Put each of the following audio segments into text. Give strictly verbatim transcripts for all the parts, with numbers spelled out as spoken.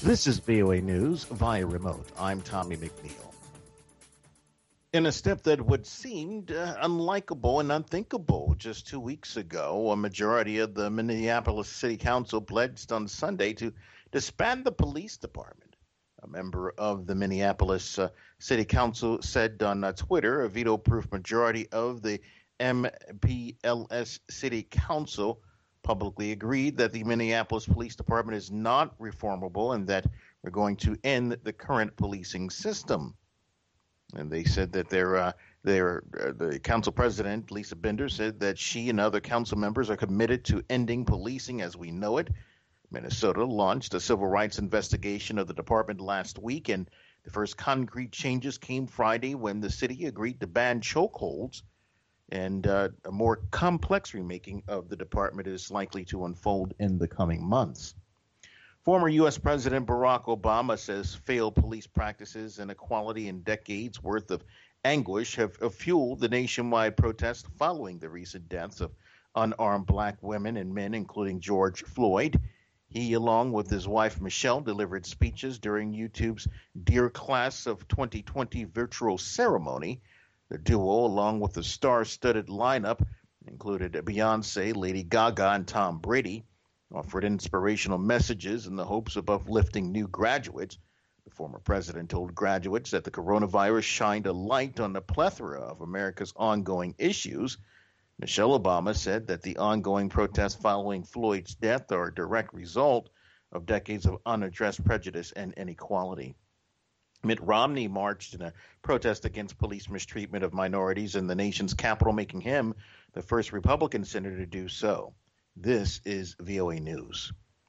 This is V O A News via remote. I'm Tommy McNeil. In a step that would seem uh, unlikable and unthinkable just two weeks ago, a majority of the Minneapolis City Council pledged on Sunday to disband the police department. A member of the Minneapolis uh, City Council said on uh, Twitter a veto-proof majority of the M P L S City Council publicly agreed that the Minneapolis Police Department is not reformable and that we're going to end the current policing system. And they said that their, uh, their, uh, the council president, Lisa Bender, said that she and other council members are committed to ending policing as we know it. Minnesota launched a civil rights investigation of the department last week, and the first concrete changes came Friday when the city agreed to ban chokeholds. And uh, a more complex remaking of the department is likely to unfold in the coming months. Former U S. President Barack Obama says failed police practices, inequality, and decades worth of anguish have, have fueled the nationwide protest following the recent deaths of unarmed black women and men, including George Floyd. He, along with his wife Michelle, delivered speeches during YouTube's Dear Class of twenty twenty virtual ceremony. The duo, along with a star-studded lineup, included Beyonce, Lady Gaga, and Tom Brady, offered inspirational messages in the hopes of uplifting new graduates. The former president told graduates that the coronavirus shined a light on the plethora of America's ongoing issues. Michelle Obama said that the ongoing protests following Floyd's death are a direct result of decades of unaddressed prejudice and inequality. Mitt Romney marched in a protest against police mistreatment of minorities in the nation's capital, making him the first Republican senator to do so. This is V O A News.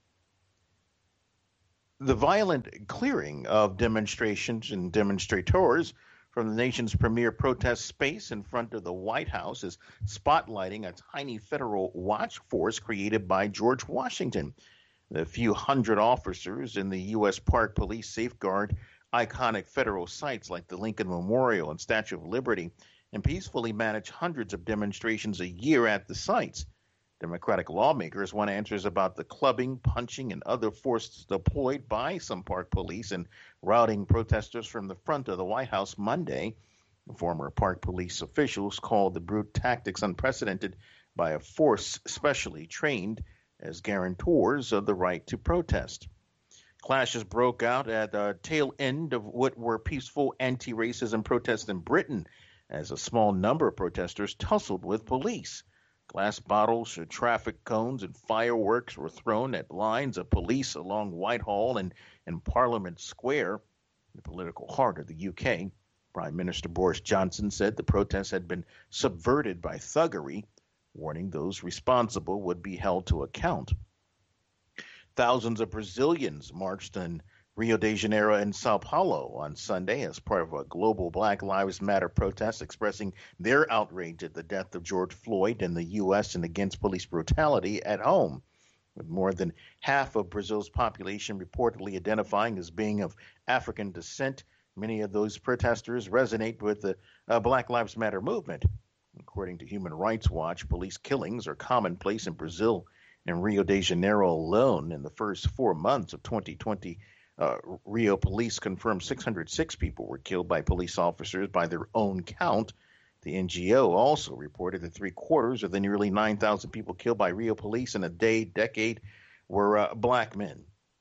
The violent clearing of demonstrations and demonstrators from the nation's premier protest space in front of the White House is spotlighting a tiny federal watch force created by George Washington. The few hundred officers in the U S. Park Police safeguard iconic federal sites like the Lincoln Memorial and Statue of Liberty and peacefully manage hundreds of demonstrations a year at the sites. Democratic lawmakers want answers about the clubbing, punching, and other forces deployed by some park police in routing protesters from the front of the White House Monday. Former park police officials called the brute tactics unprecedented by a force specially trained as guarantors of the right to protest. Clashes broke out at the tail end of what were peaceful anti-racism protests in Britain as a small number of protesters tussled with police. Glass bottles, traffic cones, and fireworks were thrown at lines of police along Whitehall and in Parliament Square, the political heart of the U K. Prime Minister Boris Johnson said the protests had been subverted by thuggery, warning those responsible would be held to account. Thousands of Brazilians marched in Rio de Janeiro and Sao Paulo on Sunday as part of a global Black Lives Matter protest expressing their outrage at the death of George Floyd in the U S and against police brutality at home. With more than half of Brazil's population reportedly identifying as being of African descent, many of those protesters resonate with the uh, Black Lives Matter movement. According to Human Rights Watch, police killings are commonplace in Brazil. In Rio de Janeiro alone, in the first four months of twenty twenty, uh, Rio police confirmed six hundred six people were killed by police officers by their own count. The N G O also reported that three quarters of the nearly nine thousand people killed by Rio police in a day decade were uh, black men.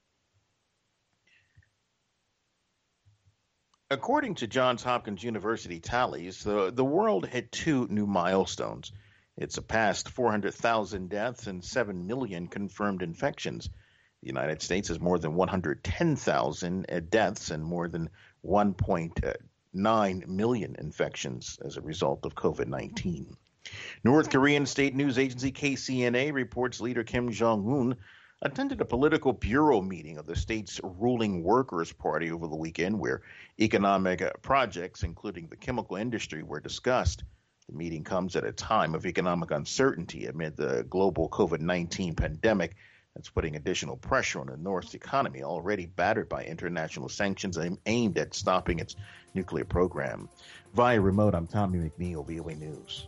According to Johns Hopkins University tallies, the, the world hit two new milestones. It surpassed four hundred thousand deaths and seven million confirmed infections. The United States has more than one hundred ten thousand deaths and more than one point nine million infections as a result of COVID nineteen. North Korean state news agency K C N A reports leader Kim Jong-un attended a political bureau meeting of the state's ruling Workers' Party over the weekend where economic projects, including the chemical industry, were discussed. The meeting comes at a time of economic uncertainty amid the global COVID nineteen pandemic that's putting additional pressure on the North's economy, already battered by international sanctions aimed at stopping its nuclear program. Via remote, I'm Tommy McNeil, V O A News.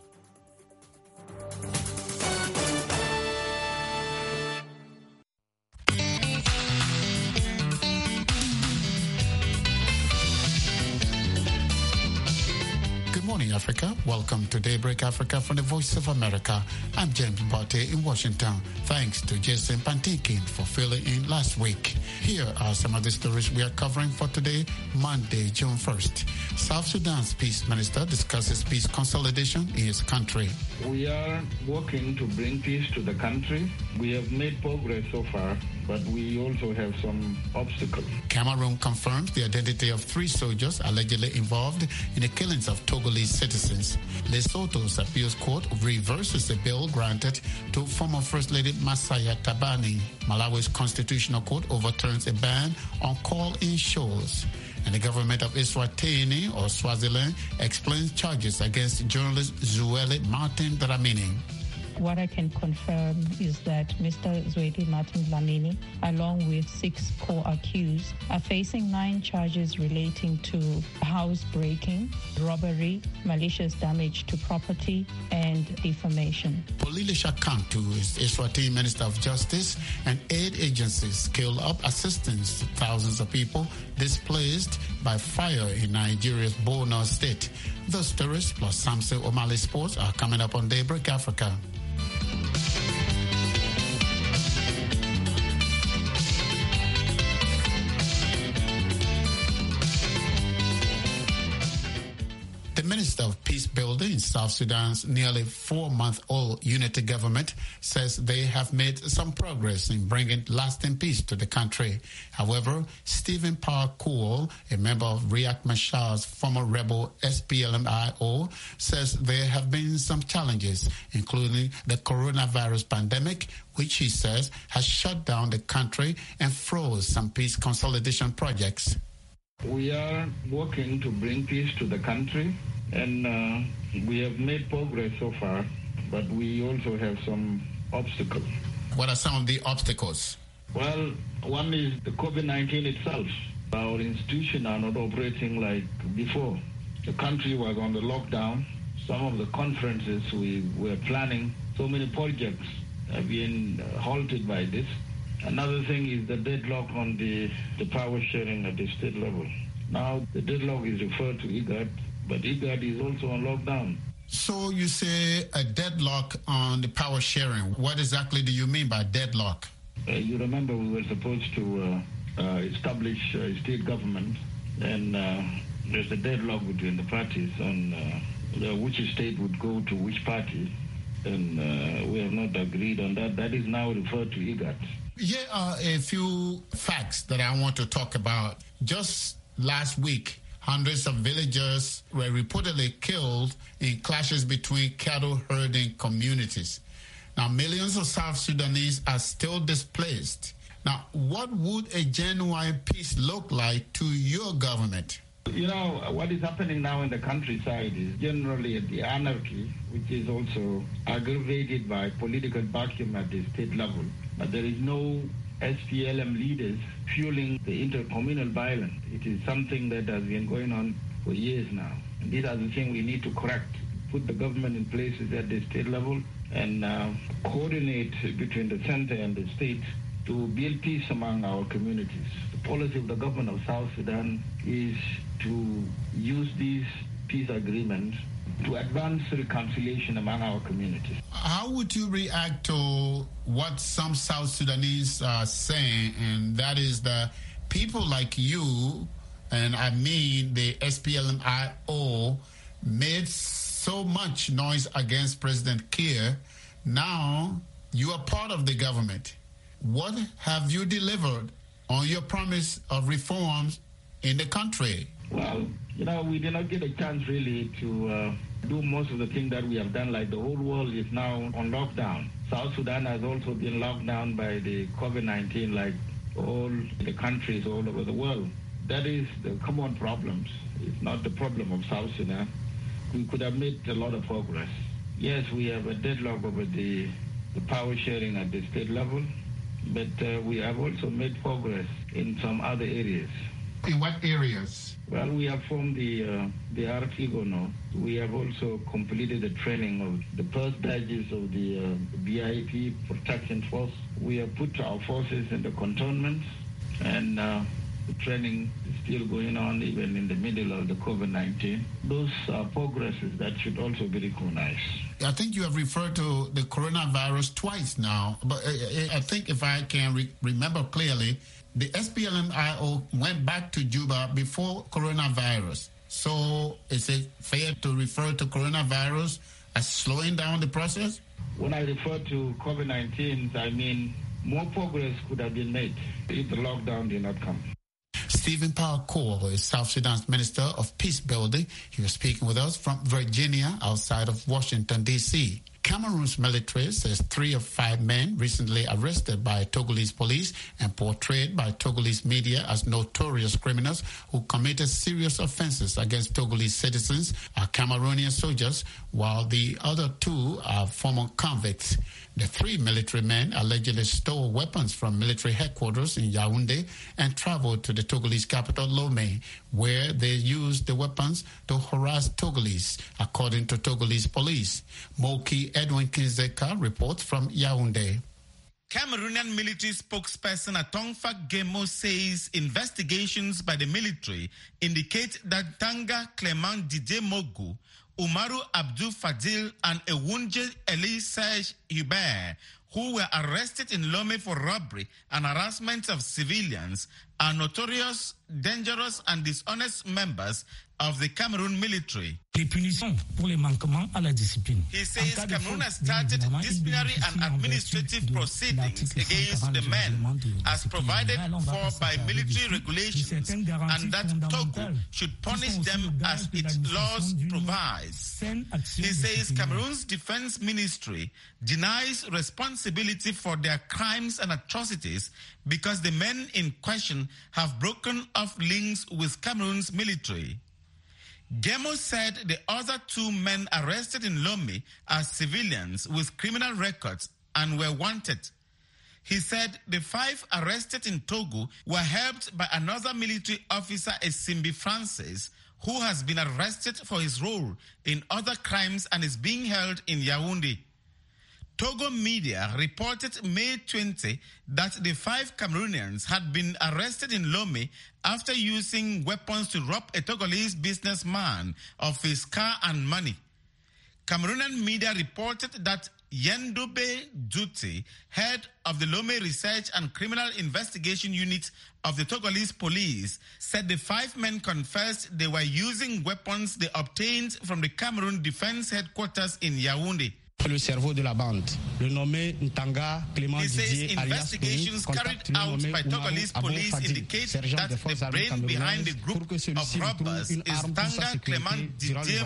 Africa. Welcome to Daybreak Africa from the Voice of America. I'm James Botte in Washington. Thanks to Jason Pantinkin for filling in last week. Here are some of the stories we are covering for today, Monday, June first. South Sudan's peace minister discusses peace consolidation in his country. We are working to bring peace to the country. We have made progress so far, but we also have some obstacles. Cameroon confirms the identity of three soldiers allegedly involved in the killings of Togolese citizens. Lesotho's appeals court reverses the bail granted to former First Lady Masaya Tabani. Malawi's constitutional court overturns a ban on call-in shows. And the government of Eswatini, or Swaziland, explains charges against journalist Zweli Martin Dlamini. What I can confirm is that Mister Zweli Martin Dlamini, along with six co-accused, are facing nine charges relating to housebreaking, robbery, malicious damage to property, and defamation. Polilisha Kantu is Eswatini Minister of Justice, and aid agencies scale up assistance to thousands of people displaced by fire in Nigeria's Borno state. Those stories plus Samson O'Malley Sports are coming up on Daybreak Africa. The Minister of Peace Building in South Sudan's nearly four-month-old unity government says they have made some progress in bringing lasting peace to the country. However, Stephen Parkour, a member of Riek Machar's former rebel S P L M I O, says there have been some challenges, including the coronavirus pandemic, which he says has shut down the country and froze some peace consolidation projects. We are working to bring peace to the country, and uh, we have made progress so far, but we also have some obstacles. What are some of the obstacles? Well, one is the COVID nineteen itself. Our institutions are not operating like before. The country was on the lockdown. Some of the conferences we were planning, so many projects have been halted by this. Another thing is the deadlock on the, the power sharing at the state level. Now, the deadlock is referred to IGAD, but IGAD is also on lockdown. So you say a deadlock on the power sharing. What exactly do you mean by deadlock? Uh, you remember we were supposed to uh, uh, establish a state government, and uh, there's a deadlock between the parties on uh, the, which state would go to which party, and uh, we have not agreed on that. That is now referred to IGAD. Here are a few facts that I want to talk about. Just last week, hundreds of villagers were reportedly killed in clashes between cattle herding communities. Now, millions of South Sudanese are still displaced. Now, what would a genuine peace look like to your government? You know, what is happening now in the countryside is generally the anarchy, which is also aggravated by political vacuum at the state level. But there is no S P L M leaders fueling the intercommunal violence. It is something that has been going on for years now. And these are the things we need to correct, put the government in places at the state level, and uh, coordinate between the center and the state to build peace among our communities. The policy of the government of South Sudan is to use these peace agreements to advance reconciliation among our communities. How would you react to what some South Sudanese are saying, and that is that people like you, and I mean the S P L M I O, made so much noise against President Kiir. Now you are part of the government. What have you delivered on your promise of reforms in the country? Well, you know, we did not get a chance really to uh, do most of the things that we have done. Like the whole world is now on lockdown. South Sudan has also been locked down by the COVID nineteen, like all the countries all over the world. That is the common problems. It's not the problem of South Sudan. We could have made a lot of progress. Yes, we have a deadlock over the, the power sharing at the state level, but uh, we have also made progress in some other areas. In what areas? Well, we have formed the uh, the Artigono. We have also completed the training of the first batches of the uh, B I P protection force. We have put our forces in the cantonments, and uh, The training is still going on even in the middle of the COVID nineteen. Those are progresses that should also be recognized. I think you have referred to the coronavirus twice now, but I think if I can re- remember clearly, the S P L M I O went back to Juba before coronavirus. So is it fair to refer to coronavirus as slowing down the process? When I refer to COVID nineteen, I mean more progress could have been made if the lockdown did not come. Stephen Power Cole is South Sudan's Minister of Peace Building. He was speaking with us from Virginia, outside of Washington, D C Cameroon's military says three of five men recently arrested by Togolese police and portrayed by Togolese media as notorious criminals who committed serious offenses against Togolese citizens are Cameroonian soldiers, while the other two are former convicts. The three military men allegedly stole weapons from military headquarters in Yaoundé and traveled to the Togolese capital, Lomé, where they used the weapons to harass Togolese, according to Togolese police. Moki Edwin Kinzeka reports from Yaoundé. Cameroonian military spokesperson Atongfa Gemo says investigations by the military indicate that Tanga Clement Didier Mogu, Umaru Abdul Fadil and Ewunje Eli Serge Hubert, who were arrested in Lomé for robbery and harassment of civilians, are notorious, dangerous and dishonest members of the Cameroon military. Les punitions pour les manquements à la discipline. He says Cameroon has started disciplinary and administrative proceedings against the men as provided for by military regulations, and that Togo should punish them as its laws provides. He says Cameroon's defense ministry denies responsibility for their crimes and atrocities because the men in question have broken off links with Cameroon's military. Gemo said the other two men arrested in Lomé are civilians with criminal records and were wanted. He said the five arrested in Togo were helped by another military officer, Esimbi Francis, who has been arrested for his role in other crimes and is being held in Yaoundé. Togo media reported May twentieth that the five Cameroonians had been arrested in Lomé after using weapons to rob a Togolese businessman of his car and money. Cameroonian media reported that Yendobe Duty, head of the Lomé Research and Criminal Investigation Unit of the Togolese police, said the five men confessed they were using weapons they obtained from the Cameroon Defense Headquarters in Yaoundé. Le cerveau de la bande, le nommé Ntanga Clément Didier, alias investigations carried out by Togolese police indicate that the brain behind the group of robbers is Tanga Clément Didier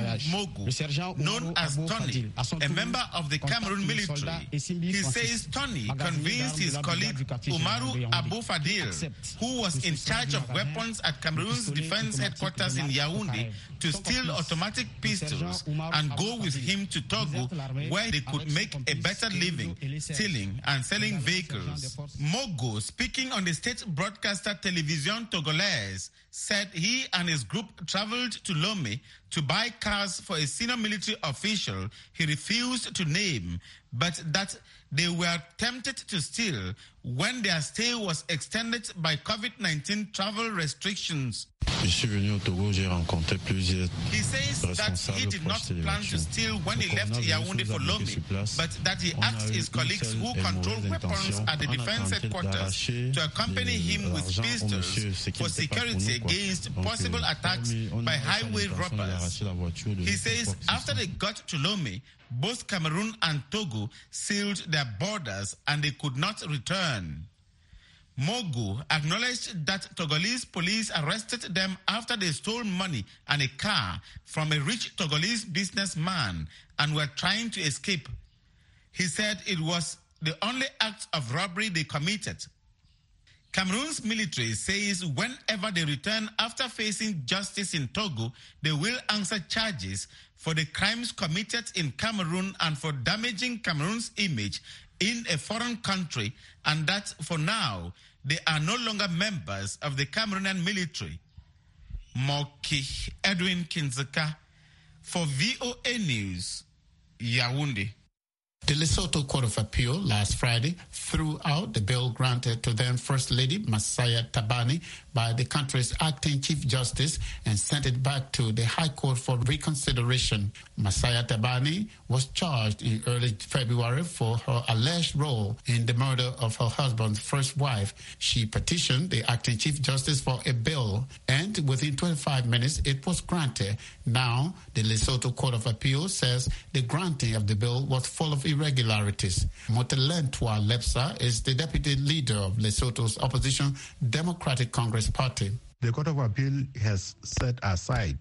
Mogu, known as Tony, a member of the Cameroon military. He says Tony convinced his colleague Umaru Abu Fadil, who was in charge of weapons at Cameroon's defense headquarters in Yaoundé, to steal automatic pistols and go with him to Togo, where they could make a better living stealing and selling vehicles. Mogo, speaking on the state broadcaster Television Togolaise, said he and his group traveled to Lomé to buy cars for a senior military official he refused to name, but that they were tempted to steal when their stay was extended by COVID nineteen travel restrictions. Je suis venu au Togo, j'ai rencontré plusieurs He says that he did not plan to steal when he left Yaoundé for Lomé, but that he asked his colleagues who control weapons at the defense headquarters to accompany him with pistols for security against possible attacks by highway robbers. He says after they got to Lomé, both Cameroon and Togo sealed their borders and they could not return. Mogu acknowledged that Togolese police arrested them after they stole money and a car from a rich Togolese businessman and were trying to escape. He said it was the only act of robbery they committed. Cameroon's military says whenever they return after facing justice in Togo, they will answer charges for the crimes committed in Cameroon and for damaging Cameroon's image in a foreign country, and that for now, they are no longer members of the Cameroonian military. Moki Edwin Kinzeka for V O A News, Yaoundé. The Lesotho Court of Appeal last Friday threw out the bail granted to then First Lady Masaia Thabane by the country's acting Chief Justice and sent it back to the High Court for reconsideration. Masaia Thabane was charged in early February for her alleged role in the murder of her husband's first wife. She petitioned the acting Chief Justice for a bail, and within twenty-five minutes it was granted. Now, the Lesotho Court of Appeal says the granting of the bail was full of irregularities. Motelentwa Lepsa is the deputy leader of Lesotho's opposition Democratic Congress Party. The Court of Appeal has set aside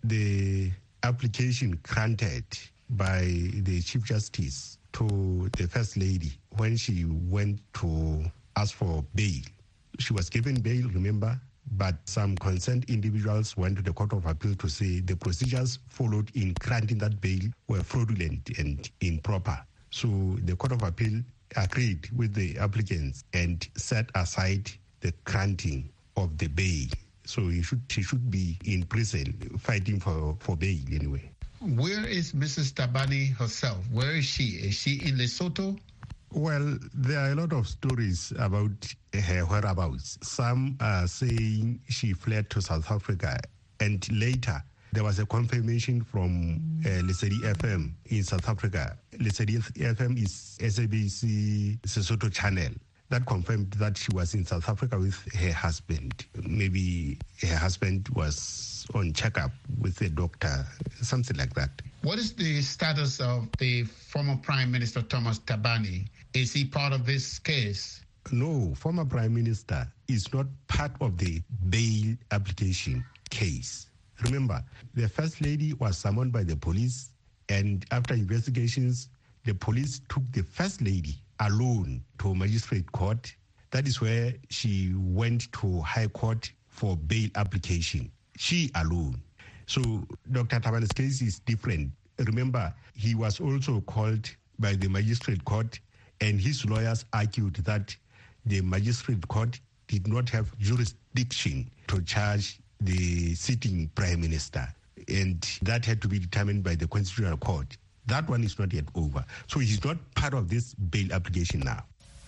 the application granted by the Chief Justice to the First Lady when she went to ask for bail. She was given bail, remember, but some concerned individuals went to the Court of Appeal to say the procedures followed in granting that bail were fraudulent and improper. So the Court of Appeal agreed with the applicants and set aside the granting of the bail. So he should he should be in prison fighting for, for bail anyway. Where is Missus Thabane herself? Where is she? Is she in Lesotho? Well, there are a lot of stories about her whereabouts. Some are saying she fled to South Africa, and later there was a confirmation from uh, Lesedi F M in South Africa. Lesedi F M is S A B C Sesotho channel. That confirmed that she was in South Africa with her husband. Maybe her husband was on checkup with a doctor, something like that. What is the status of the former Prime Minister Thomas Thabane? Is he part of this case? No, former Prime Minister is not part of the bail application case. Remember, the First Lady was summoned by the police, and after investigations, the police took the First Lady alone to magistrate court. That is where she went to High Court for bail application. She alone. So Doctor Thabane's case is different. Remember, he was also called by the magistrate court, and his lawyers argued that the magistrate court did not have jurisdiction to charge the sitting prime minister, and that had to be determined by the Constitutional Court. That one is not yet over. So he's not part of this bail application now.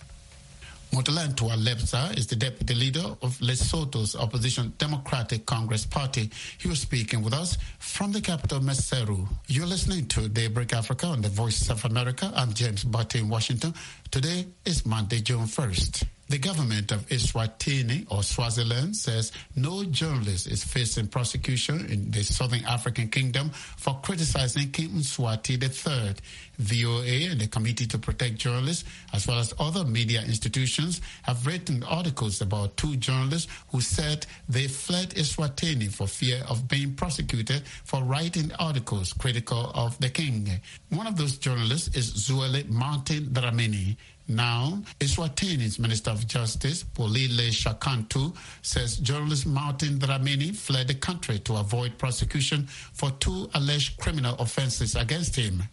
Motelentwa Lepsa is the deputy leader of Lesotho's opposition Democratic Congress Party. He was speaking with us from the capital, Maseru. You're listening to Daybreak Africa on the Voice of America. I'm James Butte in Washington. Today is Monday, June first. The government of Eswatini, or Swaziland, says no journalist is facing prosecution in the Southern African Kingdom for criticizing King Mswati the third. V O A and the Committee to Protect Journalists, as well as other media institutions, have written articles about two journalists who said they fled Eswatini for fear of being prosecuted for writing articles critical of the king. One of those journalists is Zweli Martin Dlamini. Now, Eswatini's Minister of Justice, Polile Shakantu, says journalist Martin Dlamini fled the country to avoid prosecution for two alleged criminal offenses against him.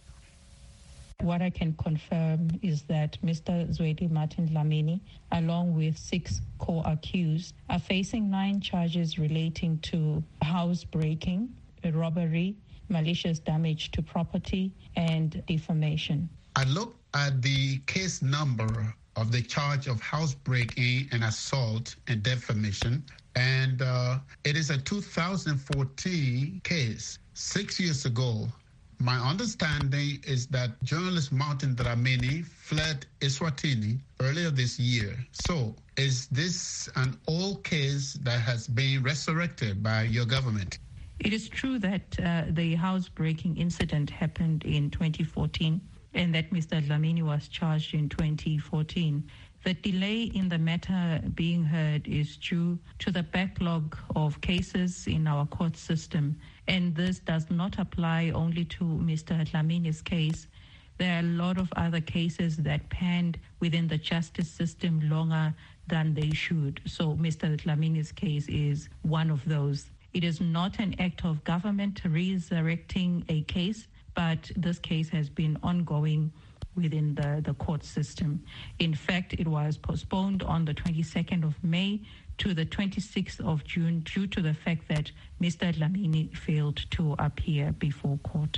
What I can confirm is that Mister Zweli Martin Dlamini, along with six co-accused, are facing nine charges relating to housebreaking, robbery, malicious damage to property, and defamation. I looked at the case number of the charge of housebreaking and assault and defamation, and uh, it is a two thousand fourteen case, six years ago. My understanding is that journalist Martin Dlamini fled Eswatini earlier this year. So is this an old case that has been resurrected by your government? It is true that uh, the housebreaking incident happened in twenty fourteen and that Mister Dlamini was charged in twenty fourteen. The delay in the matter being heard is due to the backlog of cases in our court system, and this does not apply only to Mister Dlamini's case. There are a lot of other cases that panned within the justice system longer than they should. So Mister Dlamini's case is one of those. It is not an act of government resurrecting a case, but this case has been ongoing within the, the court system. In fact, it was postponed on the twenty-second of May to the twenty-sixth of June due to the fact that Mister Dlamini failed to appear before court.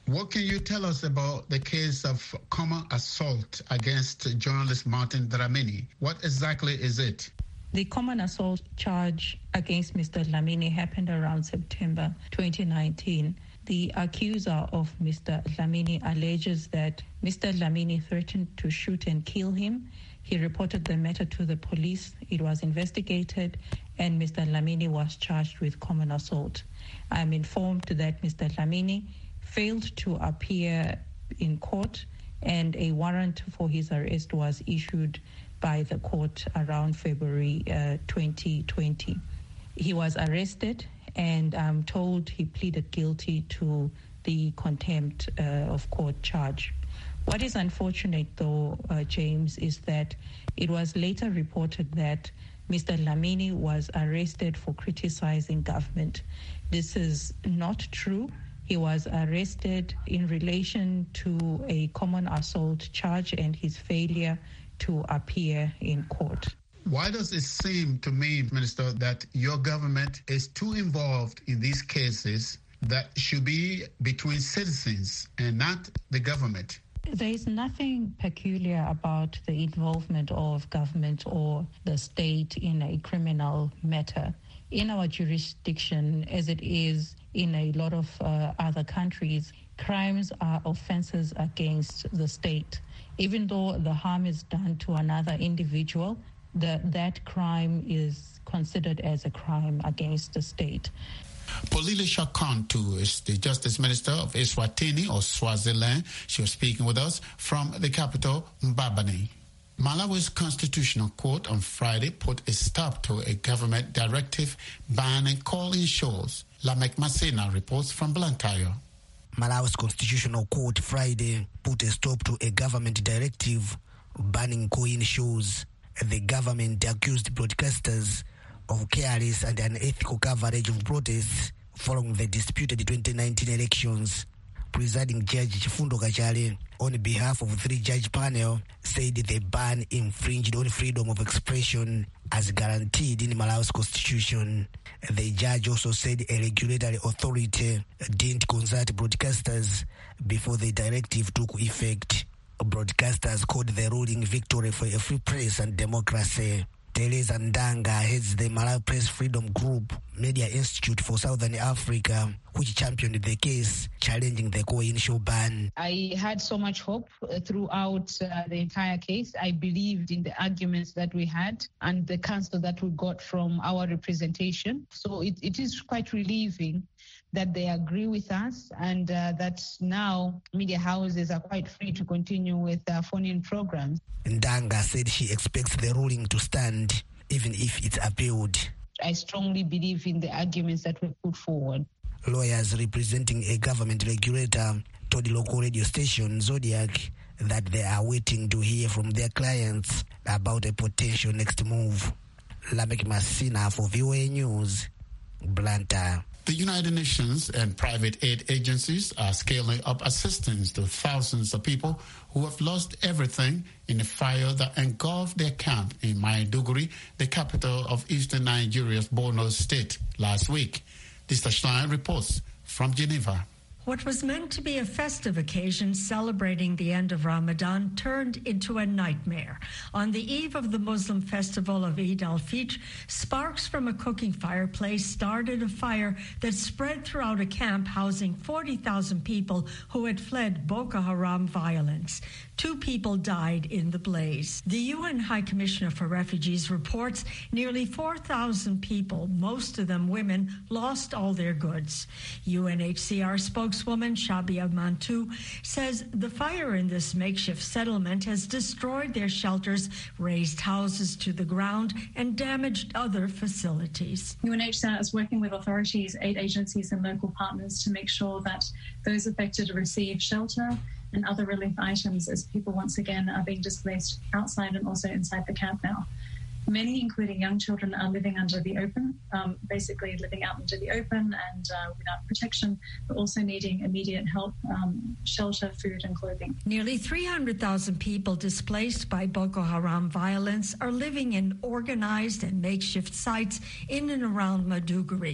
What can you tell us about the case of common assault against journalist Martin Dlamini? What exactly is it? The common assault charge against Mister Dlamini happened around September twenty nineteen. The accuser of Mister Dlamini alleges that Mister Dlamini threatened to shoot and kill him. He reported the matter to the police. It was investigated, and Mister Dlamini was charged with common assault. I am informed that Mister Dlamini failed to appear in court, and a warrant for his arrest was issued by the court around February uh, twenty twenty. He was arrested, and I'm told he pleaded guilty to the contempt uh, of court charge. What is unfortunate, though, uh, James, is that it was later reported that Mister Dlamini was arrested for criticizing government. This is not true. He was arrested in relation to a common assault charge and his failure to appear in court. Why does it seem to me, Minister, that your government is too involved in these cases that should be between citizens and not the government? There is nothing peculiar about the involvement of government or the state in a criminal matter. In our jurisdiction, as it is in a lot of uh, other countries, crimes are offenses against the state. Even though the harm is done to another individual, the, that crime is considered as a crime against the state. Polile Shakantu is the Justice Minister of Eswatini or Swaziland. She was speaking with us from the capital, Mbabane. Malawi's Constitutional Court on Friday put a stop to a government directive banning call-in shows. Lamek Masina reports from Blantyre. Malawi's Constitutional Court Friday put a stop to a government directive banning call-in shows. The government accused broadcasters of careless and unethical coverage of protests following the disputed twenty nineteen elections. Presiding Judge Chifundo Kachale, on behalf of three-judge panel, said the ban infringed on freedom of expression as guaranteed in Malawi's constitution. The judge also said a regulatory authority didn't consult broadcasters before the directive took effect. Broadcasters called the ruling victory for a free press and democracy. Teresa Ndanga heads the Malawi Press Freedom Group Media Institute for Southern Africa, which championed the case challenging the call-in show ban. I had so much hope throughout uh, the entire case. I believed in the arguments that we had and the counsel that we got from our representation. So it, it is quite relieving that they agree with us and uh, that now media houses are quite free to continue with uh, phone-in programs. Ndanga said she expects the ruling to stand even if it's appealed. I strongly believe in the arguments that we put forward. Lawyers representing a government regulator told the local radio station Zodiac that they are waiting to hear from their clients about a potential next move. Lamek Masina for V O A News, Blantyre. The United Nations and private aid agencies are scaling up assistance to thousands of people who have lost everything in a fire that engulfed their camp in Maiduguri, the capital of eastern Nigeria's Borno state, last week. Lisa Schlein reports from Geneva. What was meant to be a festive occasion celebrating the end of Ramadan turned into a nightmare. On the eve of the Muslim festival of Eid al-Fitr, sparks from a cooking fireplace started a fire that spread throughout a camp housing forty thousand people who had fled Boko Haram violence. Two people died in the blaze. The U N High Commissioner for Refugees reports nearly four thousand people, most of them women, lost all their goods. U N H C R spokeswoman Shabia Mantu says the fire in this makeshift settlement has destroyed their shelters, razed houses to the ground, and damaged other facilities. U N H C R is working with authorities, aid agencies, and local partners to make sure that those affected receive shelter and other relief items as people once again are being displaced outside and also inside the camp now. Many, including young children, are living under the open, um, basically living out into the open and uh, without protection, but also needing immediate help, um, shelter, food and clothing. Nearly three hundred thousand people displaced by Boko Haram violence are living in organized and makeshift sites in and around Maiduguri.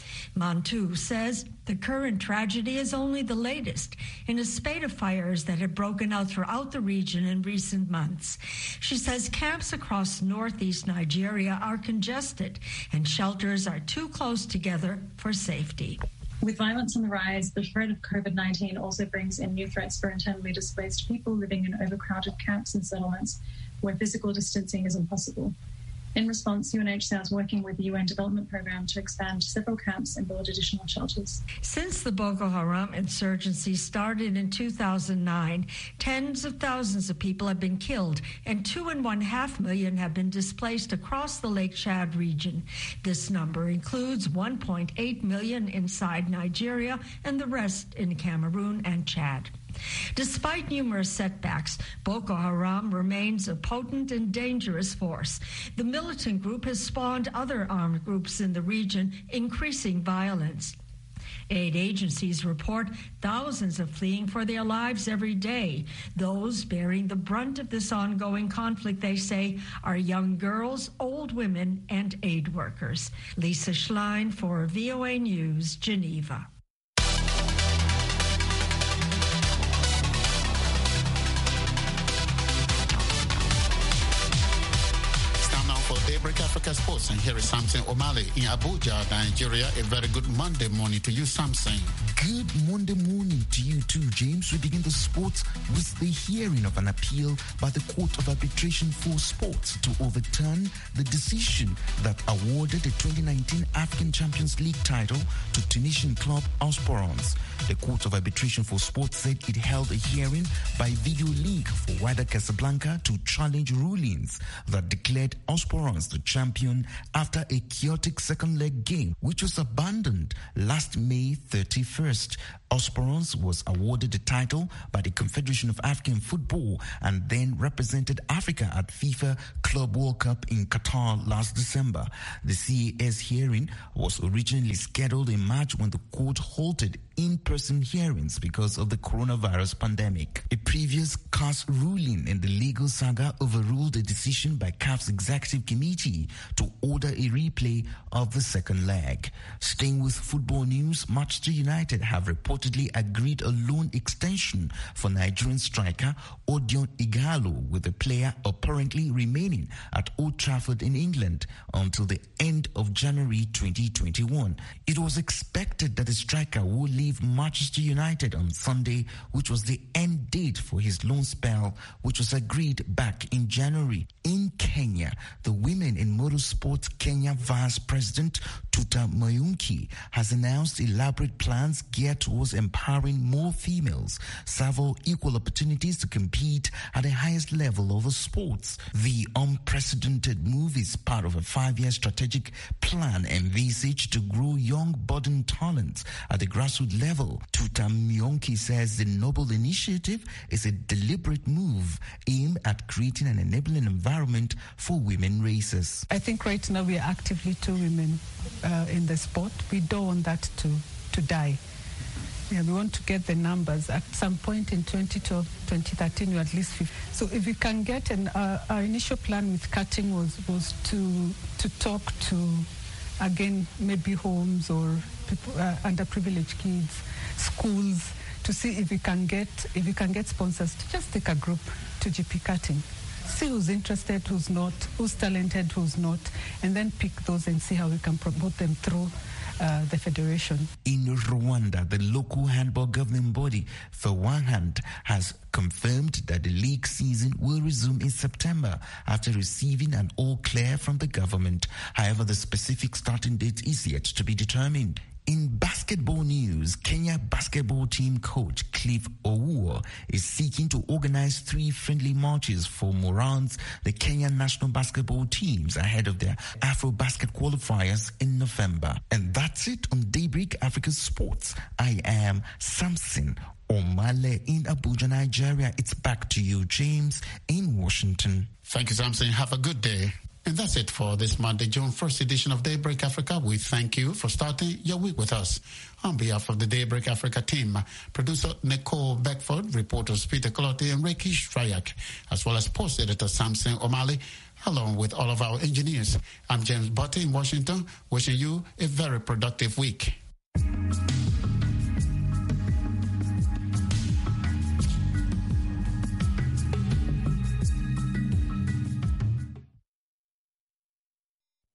Mantu says the current tragedy is only the latest in a spate of fires that have broken out throughout the region in recent months. She says camps across northeast Nigeria are congested and shelters are too close together for safety. With violence on the rise, the threat of COVID nineteen also brings in new threats for internally displaced people living in overcrowded camps and settlements where physical distancing is impossible. In response, U N H C R is working with the U N Development Programme to expand several camps and build additional shelters. Since the Boko Haram insurgency started in two thousand nine, tens of thousands of people have been killed and two and one half million have been displaced across the Lake Chad region. This number includes one point eight million inside Nigeria and the rest in Cameroon and Chad. Despite numerous setbacks, Boko Haram remains a potent and dangerous force. The militant group has spawned other armed groups in the region, increasing violence. Aid agencies report thousands are fleeing for their lives every day. Those bearing the brunt of this ongoing conflict, they say, are young girls, old women, and aid workers. Lisa Schlein for V O A News, Geneva. Daybreak Africa Sports, and here is Samson O'Malley in Abuja, Nigeria. A very good Monday morning to you, Samson. Good Monday morning to you too, James. We begin the sports with the hearing of an appeal by the Court of Arbitration for Sports to overturn the decision that awarded the twenty nineteen African Champions League title to Tunisian club Osporans. The Court of Arbitration for Sports said it held a hearing by video link for Wydad Casablanca to challenge rulings that declared Osporans the champion after a chaotic second leg game, which was abandoned last May thirty-first. Osporans was awarded the title by the Confederation of African Football and then represented Africa at FIFA Club World Cup in Qatar last December. The C A S hearing was originally scheduled in March when the court halted in-person hearings because of the coronavirus pandemic. A previous C A S ruling in the legal saga overruled a decision by C A F's executive committee to order a replay of the second leg. Staying with football news, Manchester United have reportedly agreed a loan extension for Nigerian striker Odion Ighalo, with the player apparently remaining at Old Trafford in England until the end of January twenty twenty-one. It was expected that the striker would leave Manchester United on Sunday, which was the end date for his loan spell, which was agreed back in January. In Kenya, the Women in Motorsport Kenya Vice President Tuta Mayunki has announced elaborate plans geared towards empowering more females, several equal opportunities to compete at the highest level of the sports. The unprecedented move is part of a five-year strategic plan envisaged to grow young budding talents at the grassroots level. Tuta Mayunki says the noble initiative is a deliberate move aimed at creating an enabling environment for women racers. I think right now we are actively two women uh, in the sport. We don't want that to, to die. Yeah, we want to get the numbers. At some point in twenty twelve, twenty thirteen, we were at least fifty. So if we can get, an, uh, our initial plan with cutting was, was to, to talk to, again, maybe homes or people, uh, underprivileged kids, schools, to see if we can get if we can get sponsors to just take a group to G P cutting. See who's interested, who's not, who's talented, who's not, and then pick those and see how we can promote them through Uh, the federation. In Rwanda, the local handball governing body, for one hand, has confirmed that the league season will resume in September after receiving an all clear from the government. However, the specific starting date is yet to be determined. In basketball news, Kenya basketball team coach Cliff Owuor is seeking to organize three friendly matches for Morans, the Kenyan national basketball teams, ahead of their Afro-Basket qualifiers in November. And that's it on Daybreak Africa Sports. I am Samson O'Malley in Abuja, Nigeria. It's back to you, James, in Washington. Thank you, Samson. Have a good day. And that's it for this Monday, June first edition of Daybreak Africa. We thank you for starting your week with us. On behalf of the Daybreak Africa team, producer Nicole Beckford, reporters Peter Colotti and Reiki Shrayak, as well as post editor Samson O'Malley, along with all of our engineers. I'm James Botte in Washington, wishing you a very productive week.